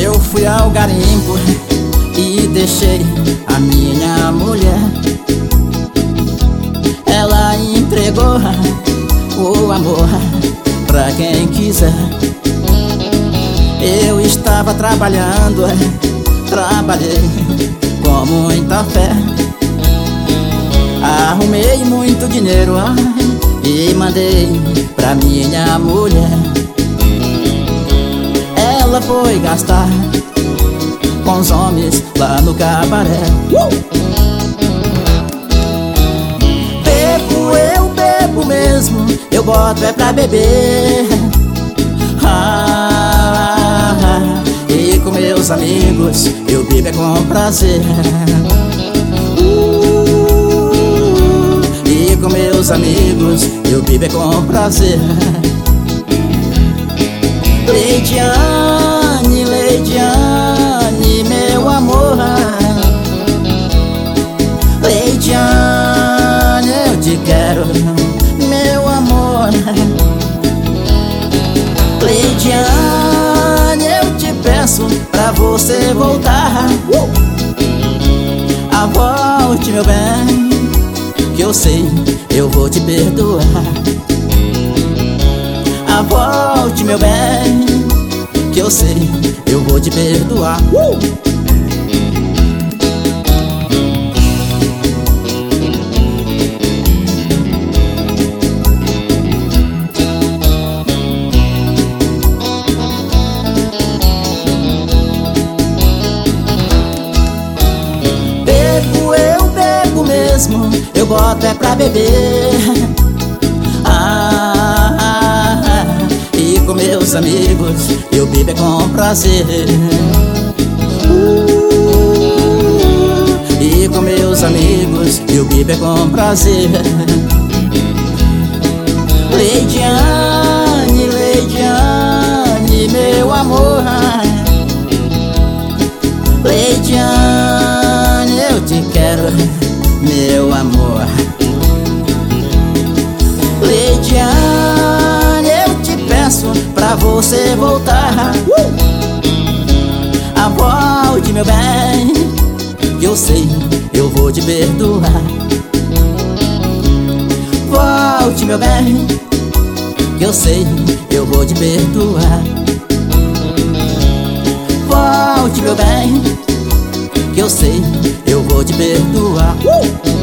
Eu fui ao garimpo e deixei a minha mulher. Ela entregou o amor pra quem quiser. Eu estava trabalhando, trabalhei com muita fé. Arrumei muito dinheiro e mandei pra minha mulher. Ela foi gastar com os homens lá no cabaré. Eu bebo mesmo, eu boto é pra beber. E com meus amigos eu bebo é com prazer. E com meus amigos eu bebo é com prazer. Leidiane, Leidiane, meu amor. Leidiane, eu te quero, meu amor. Leidiane, eu te peço pra você voltar. Volte, meu bem, que eu sei, eu vou te perdoar. Volte, meu bem, que eu sei, eu vou te perdoar. Eu bebo mesmo, eu boto é pra beber. E com meus amigos eu bebo é com prazer. E com meus amigos eu bebo é com prazer. Leidiane, Leidiane, meu amor. Leidiane, eu te quero, meu amor. Leidiane, eu te peço pra você voltar. Volte, meu bem, que eu sei, eu vou te perdoar. Volte, meu bem, que eu sei, eu vou te perdoar. Volte, meu bem, que eu sei, eu vou te perdoar.